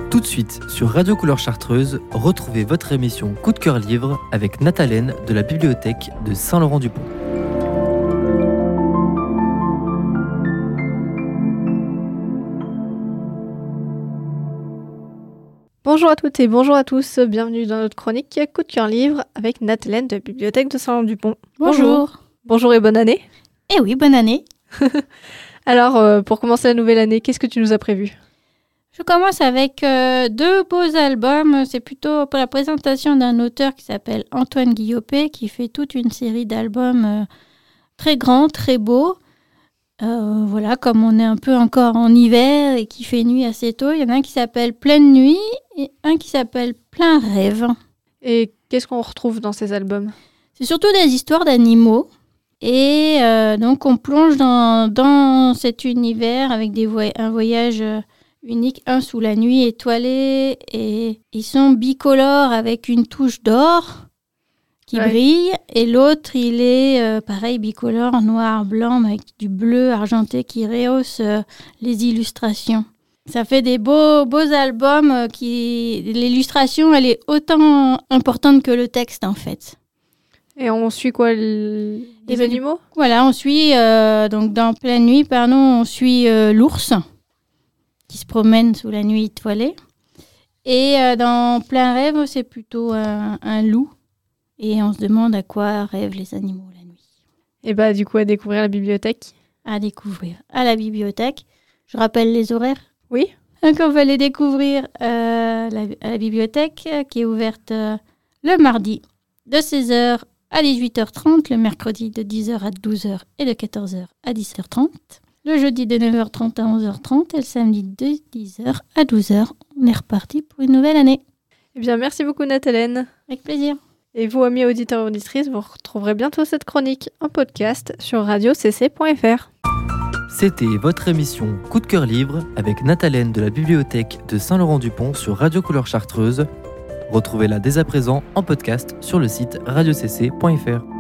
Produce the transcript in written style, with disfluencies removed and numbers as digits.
Tout de suite, sur Radio Couleur Chartreuse, retrouvez votre émission Coup de cœur livre avec Nathalène de la bibliothèque de Saint-Laurent-du-Pont. Bonjour à toutes et bonjour à tous, bienvenue dans notre chronique Coup de cœur livre avec Nathalène de la bibliothèque de Saint-Laurent-du-Pont. Bonjour. Bonjour et bonne année. Eh oui, bonne année. Alors, pour commencer la nouvelle année, qu'est-ce que tu nous as prévu ? Je commence avec deux beaux albums. C'est plutôt pour la présentation d'un auteur qui s'appelle Antoine Guillopé, qui fait toute une série d'albums très grands, très beaux. Voilà, comme on est un peu encore en hiver et qu'il fait nuit assez tôt, il y en a un qui s'appelle Pleine Nuit et un qui s'appelle Plein Rêve. Et qu'est-ce qu'on retrouve dans ces albums ? C'est surtout des histoires d'animaux. Et donc on plonge dans cet univers avec un voyage unique, un sous la nuit étoilé, et ils sont bicolores avec une touche d'or qui brille, et l'autre il est pareil bicolore, noir, blanc, avec du bleu argenté qui rehausse les illustrations. Ça fait des beaux albums l'illustration elle est autant importante que le texte en fait. Et on suit quoi, les animaux ? Voilà, on suit, donc dans Pleine Nuit, on suit l'ours qui se promène sous la nuit étoilée. Et dans Plein Rêve, c'est plutôt un loup. Et on se demande à quoi rêvent les animaux la nuit. Et bah du coup, à découvrir la bibliothèque. À découvrir à la bibliothèque. Je rappelle les horaires. Oui. Donc on va les découvrir à la bibliothèque qui est ouverte le mardi de 16h à 18h30, le mercredi de 10h à 12h et de 14h à 10h30, le jeudi de 9h30 à 11h30 et le samedi de 10h à 12h. On est reparti pour une nouvelle année. Eh bien, merci beaucoup Nathalène. Avec plaisir. Et vous, amis auditeurs et auditrices, vous retrouverez bientôt cette chronique en podcast sur radiocc.fr. C'était votre émission Coup de cœur livre avec Nathalène de la bibliothèque de Saint-Laurent-du-Pont sur Radio Couleur Chartreuse. Retrouvez-la dès à présent en podcast sur le site radiocc.fr.